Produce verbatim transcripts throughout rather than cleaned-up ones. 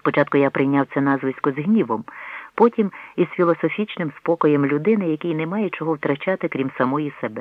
Спочатку я прийняв це назвисько з гнівом, потім із філософічним спокоєм людини, який не має чого втрачати, крім самої себе.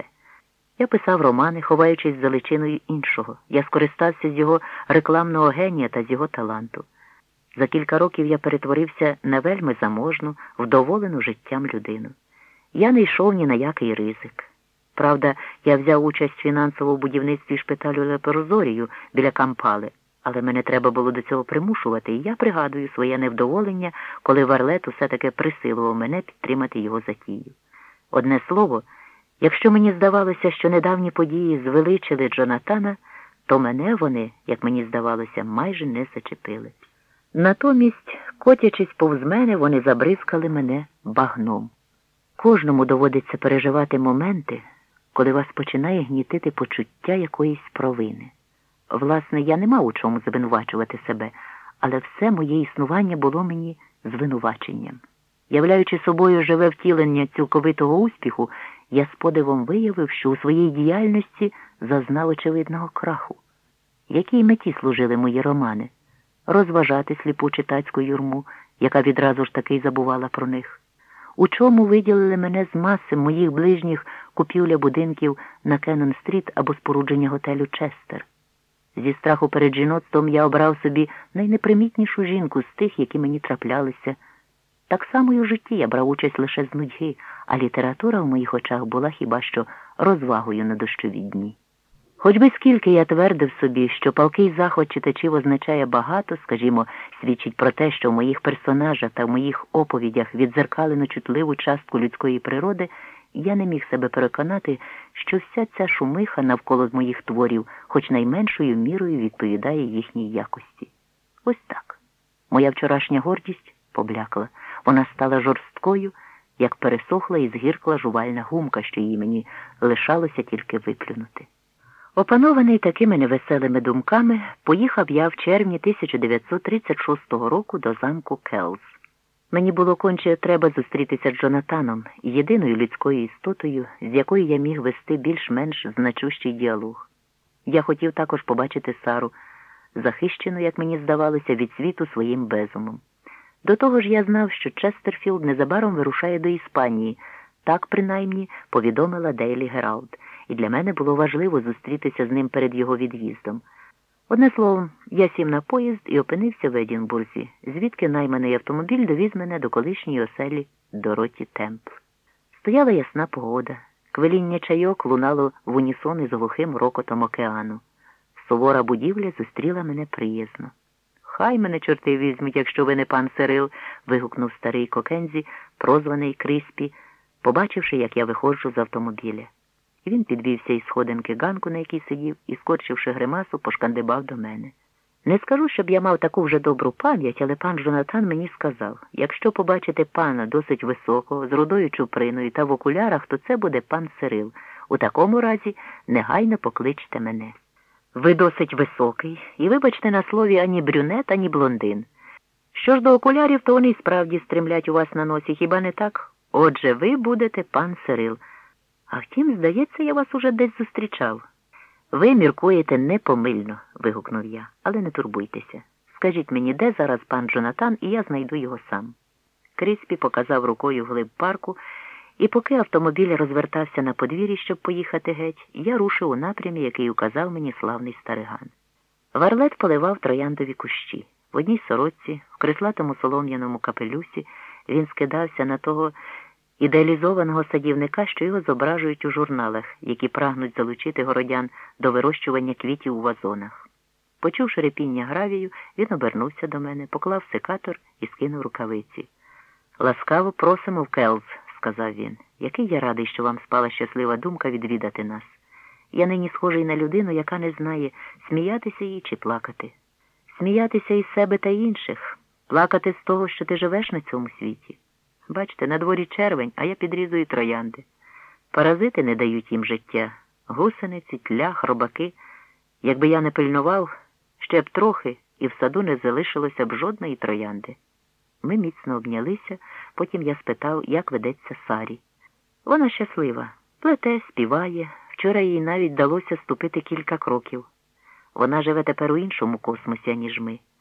Я писав романи, ховаючись за личиною іншого. Я скористався з його рекламного генія та з його таланту. За кілька років я перетворився на вельми заможну, вдоволену життям людину. Я не йшов ні на який ризик. Правда, я взяв участь фінансово в будівництві шпиталю Лепрозорію біля Кампали, але мене треба було до цього примушувати, і я пригадую своє невдоволення, коли Варлет усе-таки присилував мене підтримати його затію. Одне слово, якщо мені здавалося, що недавні події звеличили Джонатана, то мене вони, як мені здавалося, майже не зачепили. Натомість, котячись повз мене, вони забризкали мене багном. Кожному доводиться переживати моменти, коли вас починає гнітити почуття якоїсь провини. Власне, я не мав у чому звинувачувати себе, але все моє існування було мені звинуваченням. Являючи собою живе втілення цілковитого успіху, я з подивом виявив, що у своїй діяльності зазнав очевидного краху. Якій меті служили мої романи? Розважати сліпу читацьку юрму, яка відразу ж таки й забувала про них. У чому виділили мене з маси моїх ближніх купівля будинків на Кеннон-стріт або спорудження готелю Честер? Зі страху перед жіноцтвом я обрав собі найнепримітнішу жінку з тих, які мені траплялися. Так само і в житті я брав участь лише з нудьги, а література в моїх очах була хіба що розвагою на дощові дні. Хоч би скільки я твердив собі, що палкий захват читачів означає багато, скажімо, свідчить про те, що в моїх персонажах та в моїх оповідях віддзеркалено чутливу частку людської природи, я не міг себе переконати, що вся ця шумиха навколо моїх творів хоч найменшою мірою відповідає їхній якості. Ось так. Моя вчорашня гордість поблякла. Вона стала жорсткою, як пересохла і згіркла жувальна гумка, що її мені лишалося тільки виплюнути. Опанований такими невеселими думками, поїхав я в червні тисяча дев'ятсот тридцять шостого року до замку Келз. Мені було конче треба зустрітися з Джонатаном, єдиною людською істотою, з якою я міг вести більш-менш значущий діалог. Я хотів також побачити Сару, захищену, як мені здавалося, від світу своїм безумом. До того ж я знав, що Честерфілд незабаром вирушає до Іспанії, так, принаймні, повідомила Дейлі Гералд, і для мене було важливо зустрітися з ним перед його від'їздом. Одне словом, я сів на поїзд і опинився в Едінбурзі, звідки найманий автомобіль довіз мене до колишньої оселі Дороті Темпл. Стояла ясна погода, квеління чайок лунало в унісон із глухим рокотом океану. Сувора будівля зустріла мене приязно. «Хай мене чорти візьмуть, якщо ви не пан Сирил», – вигукнув старий Кокензі, прозваний Криспі, побачивши, як я виходжу з автомобіля. Він підвівся із сходинки ганку, на якій сидів, і, скорчивши гримасу, пошкандибав до мене. Не скажу, щоб я мав таку вже добру пам'ять, але пан Джонатан мені сказав, якщо побачите пана досить високого, з рудою чуприною та в окулярах, то це буде пан Сирил. У такому разі негайно покличте мене. Ви досить високий, і, вибачте на слові, ані брюнет, ані блондин. Що ж до окулярів, то вони й справді стремлять у вас на носі, хіба не так? Отже, ви будете пан Сирил. А втім, здається, я вас уже десь зустрічав. Ви міркуєте непомильно, вигукнув я, але не турбуйтеся. Скажіть мені, де зараз пан Джонатан, і я знайду його сам. Криспі показав рукою вглиб парку, і поки автомобіль розвертався на подвір'ї, щоб поїхати геть, я рушив у напрямі, який указав мені славний стариган. Варлет поливав трояндові кущі. В одній сорочці, в крислатому солом'яному капелюсі, він скидався на того ідеалізованого садівника, що його зображують у журналах, які прагнуть залучити городян до вирощування квітів у вазонах. Почувши репіння гравію, він обернувся до мене, поклав секатор і скинув рукавиці. «Ласкаво просимо в Келз», – сказав він. «Який я радий, що вам спала щаслива думка відвідати нас. Я нині схожий на людину, яка не знає, сміятися їй чи плакати. Сміятися із себе та інших, плакати з того, що ти живеш на цьому світі. Бачите, на дворі червень, а я підрізую троянди. Паразити не дають їм життя. Гусениці, тля, хробаки. Якби я не пильнував, ще б трохи, і в саду не залишилося б жодної троянди». Ми міцно обнялися, потім я спитав, як ведеться Сарі. Вона щаслива. Плете, співає. Вчора їй навіть вдалося ступити кілька кроків. Вона живе тепер у іншому космосі, аніж ми.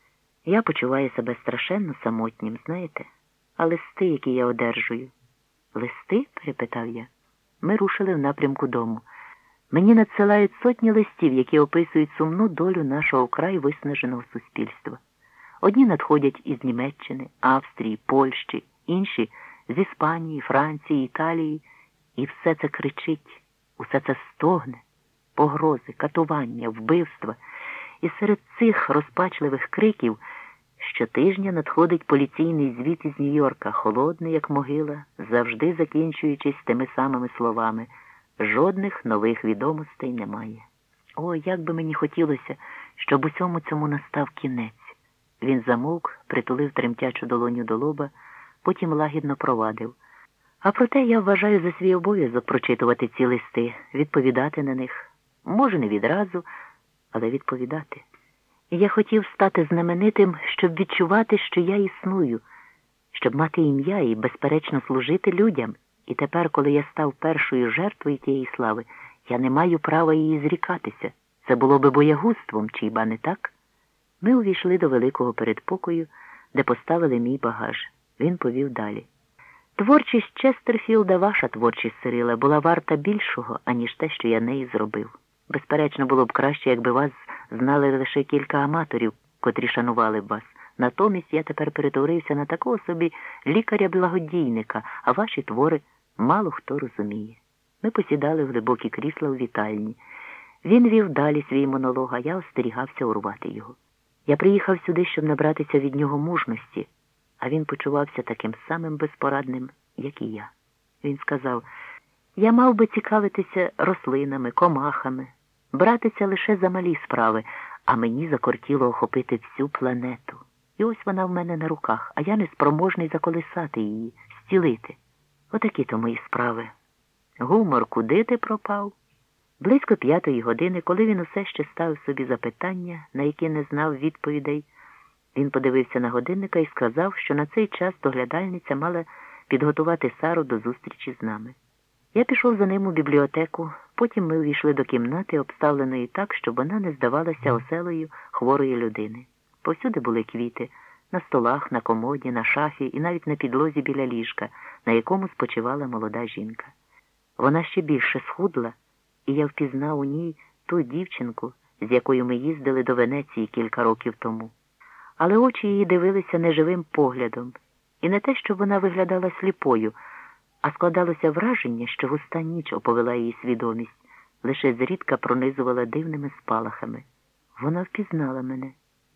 Я почуваю себе страшенно самотнім, знаєте? А листи, які я одержую. Листи? Перепитав я. Ми рушили в напрямку дому. Мені надсилають сотні листів, які описують сумну долю нашого вкрай виснаженого суспільства. Одні надходять із Німеччини, Австрії, Польщі, інші – з Іспанії, Франції, Італії. І все це кричить, усе це стогне, погрози, катування, вбивства. І серед цих розпачливих криків щотижня надходить поліційний звіт із Нью-Йорка, холодний, як могила, завжди закінчуючись тими самими словами: жодних нових відомостей немає. О, як би мені хотілося, щоб усьому цьому настав кінець. Він замовк, притулив тремтячу долоню до лоба, потім лагідно провадив. А проте я вважаю за свій обов'язок прочитувати ці листи, відповідати на них. Може, не відразу, але відповідати. І я хотів стати знаменитим, щоб відчувати, що я існую, щоб мати ім'я і, безперечно, служити людям. І тепер, коли я став першою жертвою тієї слави, я не маю права її зрікатися. Це було би боягузтвом, чи хіба не так? Ми увійшли до великого передпокою, де поставили мій багаж. Він повів далі. Творчість Честерфілда, ваша творчість, Сирила, була варта більшого, аніж те, що я неї зробив. Безперечно, було б краще, якби вас знали лише кілька аматорів, котрі шанували б вас. Натомість я тепер перетворився на такого собі лікаря-благодійника, а ваші твори мало хто розуміє. Ми посідали в глибокі крісла у вітальні. Він вів далі свій монолог, а я остерігався урвати його. Я приїхав сюди, щоб набратися від нього мужності, а він почувався таким самим безпорадним, як і я. Він сказав: я мав би цікавитися рослинами, комахами, братися лише за малі справи, а мені закортіло охопити всю планету. І ось вона в мене на руках, а я неспроможний заколисати її, зцілити. Отакі то мої справи. Гумор, куди ти пропав? Близько п'ятої години, коли він усе ще ставив собі запитання, на які не знав відповідей, він подивився на годинника і сказав, що на цей час доглядальниця мала підготувати Сару до зустрічі з нами. Я пішов за ним у бібліотеку, потім ми увійшли до кімнати, обставленої так, щоб вона не здавалася оселою хворої людини. Повсюди були квіти, на столах, на комоді, на шафі і навіть на підлозі біля ліжка, на якому спочивала молода жінка. Вона ще більше схудла, і я впізнав у ній ту дівчинку, з якою ми їздили до Венеції кілька років тому. Але очі її дивилися неживим поглядом, і не те, що вона виглядала сліпою, а складалося враження, що густа ніч оповела її свідомість, лише зрідка пронизувала дивними спалахами. Вона впізнала мене.